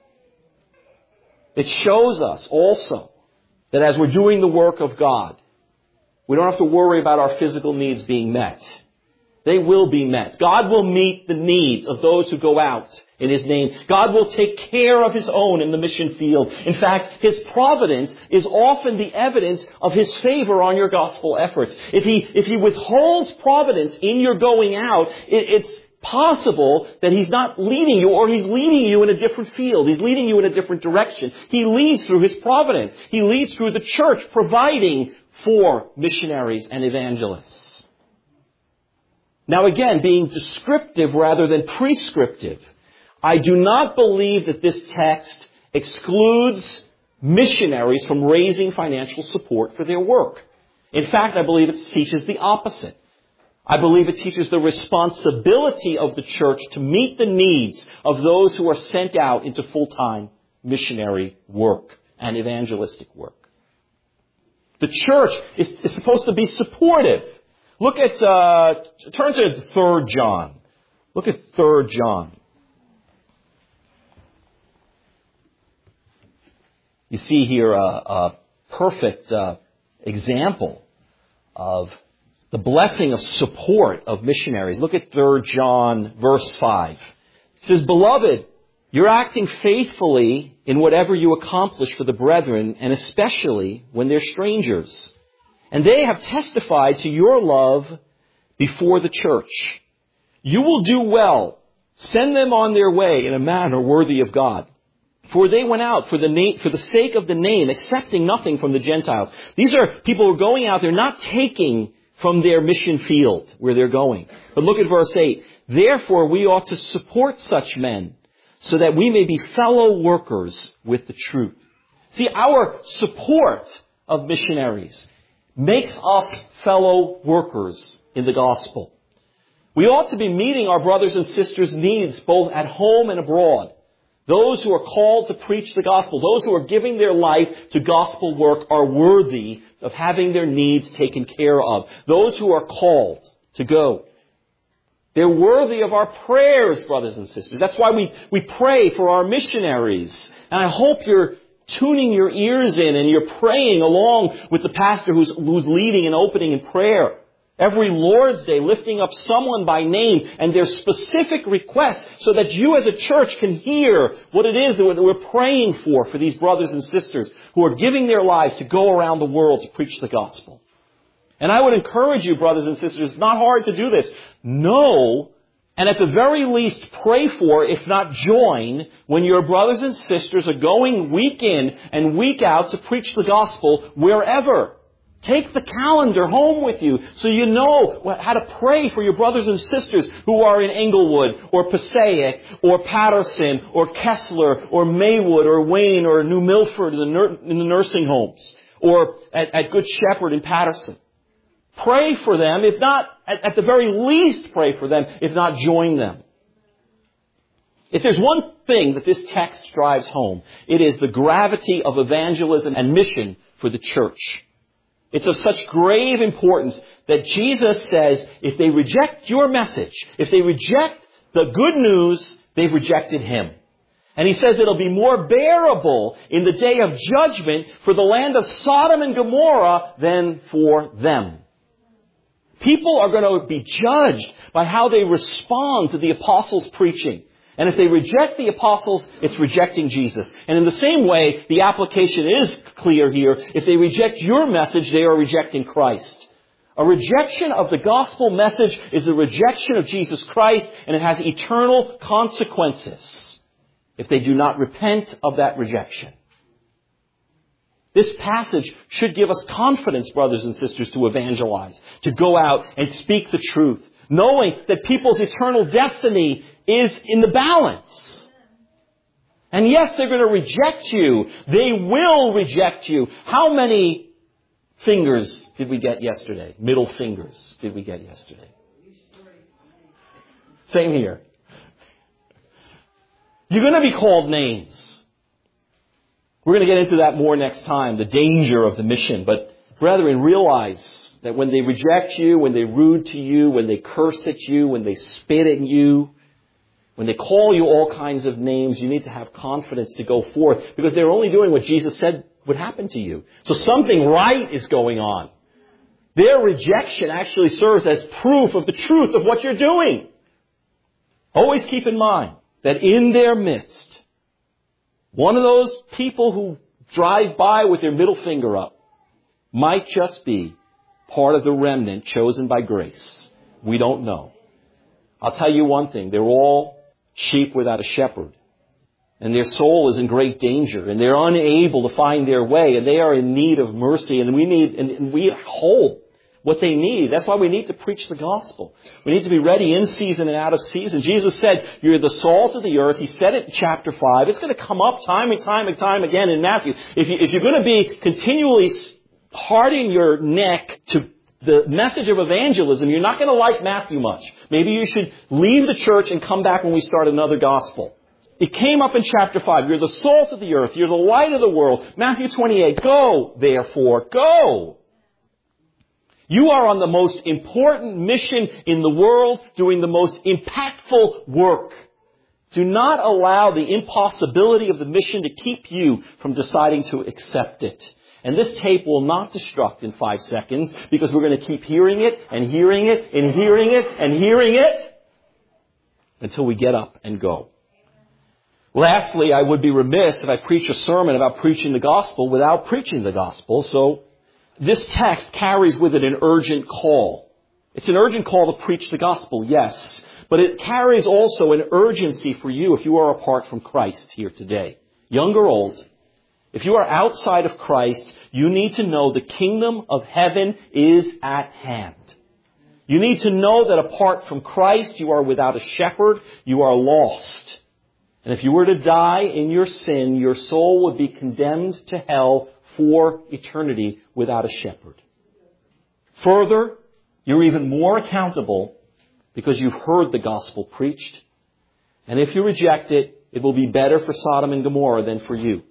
It shows us also that as we're doing the work of God, we don't have to worry about our physical needs being met. They will be met. God will meet the needs of those who go out in His name. God will take care of His own in the mission field. In fact, His providence is often the evidence of His favor on your gospel efforts. If He withholds providence in your going out, it's possible that He's not leading you, or He's leading you in a different field. He's leading you in a different direction. He leads through His providence. He leads through the church providing for missionaries and evangelists. Now again, being descriptive rather than prescriptive, I do not believe that this text excludes missionaries from raising financial support for their work. In fact, I believe it teaches the opposite. I believe it teaches the responsibility of the church to meet the needs of those who are sent out into full-time missionary work and evangelistic work. The church is supposed to be supportive. Look at, turn to 3 John. Look at 3 John. You see here a perfect example of the blessing of support of missionaries. Look at 3 John verse 5. It says, "Beloved, you're acting faithfully in whatever you accomplish for the brethren, and especially when they're strangers. And they have testified to your love before the church. You will do well. Send them on their way in a manner worthy of God. For they went out for the sake of the name, accepting nothing from the Gentiles." These are people who are going out. They're not taking from their mission field where they're going. But look at verse 8. "Therefore we ought to support such men, so that we may be fellow workers with the truth." See, our support of missionaries makes us fellow workers in the gospel. We ought to be meeting our brothers and sisters' needs both at home and abroad. Those who are called to preach the gospel, those who are giving their life to gospel work, are worthy of having their needs taken care of. Those who are called to go, they're worthy of our prayers, brothers and sisters. That's why we pray for our missionaries. And I hope you're tuning your ears in and you're praying along with the pastor who's leading and opening in prayer. Every Lord's Day, lifting up someone by name and their specific request, so that you as a church can hear what it is that we're praying for these brothers and sisters who are giving their lives to go around the world to preach the gospel. And I would encourage you, brothers and sisters, it's not hard to do this. Know, and at the very least pray for, if not join, when your brothers and sisters are going week in and week out to preach the gospel wherever. Take the calendar home with you so you know how to pray for your brothers and sisters who are in Englewood or Passaic or Patterson or Kessler or Maywood or Wayne or New Milford in the nursing homes, or at Good Shepherd in Patterson. Pray for them. If not, at the very least pray for them. If not, join them. If there's one thing that this text drives home, it is the gravity of evangelism and mission for the church. It's of such grave importance that Jesus says, if they reject your message, if they reject the good news, they've rejected Him. And He says it'll be more bearable in the day of judgment for the land of Sodom and Gomorrah than for them. People are going to be judged by how they respond to the apostles' preaching. And if they reject the apostles, it's rejecting Jesus. And in the same way, the application is clear here. If they reject your message, they are rejecting Christ. A rejection of the gospel message is a rejection of Jesus Christ, and it has eternal consequences if they do not repent of that rejection. This passage should give us confidence, brothers and sisters, to evangelize, to go out and speak the truth, knowing that people's eternal destiny is in the balance. And yes, they're going to reject you. They will reject you. How many fingers did we get yesterday? Middle fingers did we get yesterday? Same here. You're going to be called names. We're going to get into that more next time, the danger of the mission. But brethren, realize that when they reject you, when they're rude to you, when they curse at you, when they spit at you, when they call you all kinds of names, you need to have confidence to go forth, because they're only doing what Jesus said would happen to you. So something right is going on. Their rejection actually serves as proof of the truth of what you're doing. Always keep in mind that in their midst, one of those people who drive by with their middle finger up might just be part of the remnant chosen by grace. We don't know. I'll tell you one thing. They're all sheep without a shepherd. And their soul is in great danger. And they're unable to find their way. And they are in need of mercy. And we hold what they need. That's why we need to preach the gospel. We need to be ready in season and out of season. Jesus said, you're the salt of the earth. He said it in chapter 5. It's going to come up time and time again in Matthew. If you're going to be continually hardening your neck to the message of evangelism, you're not going to like Matthew much. Maybe you should leave the church and come back when we start another gospel. It came up in chapter 5. You're the salt of the earth. You're the light of the world. Matthew 28. Go, therefore. Go. You are on the most important mission in the world, doing the most impactful work. Do not allow the impossibility of the mission to keep you from deciding to accept it. And this tape will not destruct in 5 seconds, because we're going to keep hearing it and hearing it and hearing it and hearing it until we get up and go. Lastly, I would be remiss if I preach a sermon about preaching the gospel without preaching the gospel. So this text carries with it an urgent call. It's an urgent call to preach the gospel, yes. But it carries also an urgency for you if you are apart from Christ here today. Young or old, if you are outside of Christ, you need to know the kingdom of heaven is at hand. You need to know that apart from Christ, you are without a shepherd, you are lost. And if you were to die in your sin, your soul would be condemned to hell for eternity without a shepherd. Further, you're even more accountable because you've heard the gospel preached. And if you reject it, it will be better for Sodom and Gomorrah than for you.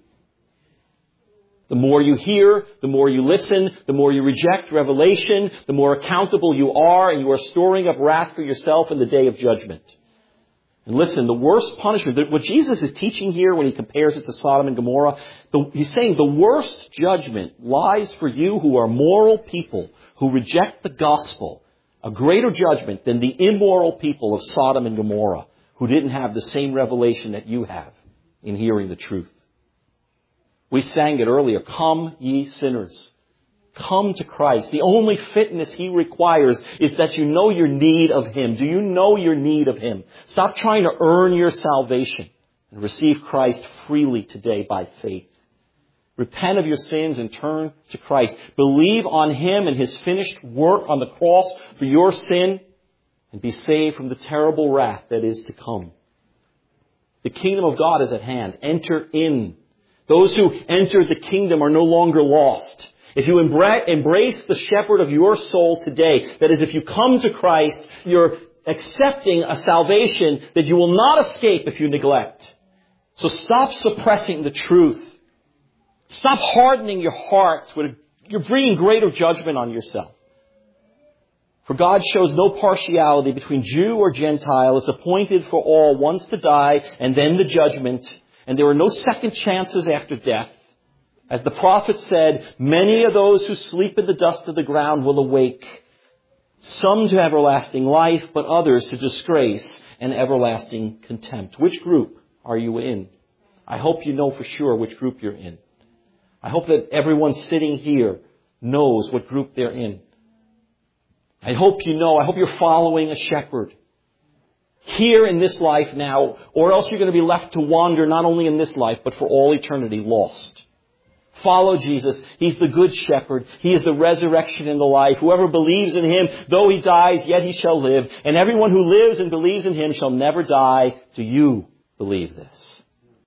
The more you hear, the more you listen, the more you reject revelation, the more accountable you are, and you are storing up wrath for yourself in the day of judgment. And listen, the worst punishment, what Jesus is teaching here when he compares it to Sodom and Gomorrah, he's saying the worst judgment lies for you who are moral people who reject the gospel, a greater judgment than the immoral people of Sodom and Gomorrah who didn't have the same revelation that you have in hearing the truth. We sang it earlier, come ye sinners. Come to Christ. The only fitness He requires is that you know your need of Him. Do you know your need of Him? Stop trying to earn your salvation and receive Christ freely today by faith. Repent of your sins and turn to Christ. Believe on Him and His finished work on the cross for your sin and be saved from the terrible wrath that is to come. The kingdom of God is at hand. Enter in. Those who enter the kingdom are no longer lost. If you embrace the shepherd of your soul today, that is, if you come to Christ, you're accepting a salvation that you will not escape if you neglect. So stop suppressing the truth. Stop hardening your heart. You're bringing greater judgment on yourself. For God shows no partiality between Jew or Gentile. It's appointed for all once to die and then the judgment. And there are no second chances after death. As the prophet said, many of those who sleep in the dust of the ground will awake. Some to everlasting life, but others to disgrace and everlasting contempt. Which group are you in? I hope you know for sure which group you're in. I hope that everyone sitting here knows what group they're in. I hope you're following a shepherd here in this life now, or else you're going to be left to wander not only in this life, but for all eternity lost. Follow Jesus. He's the good shepherd. He is the resurrection and the life. Whoever believes in Him, though he dies, yet he shall live. And everyone who lives and believes in Him shall never die. Do you believe this?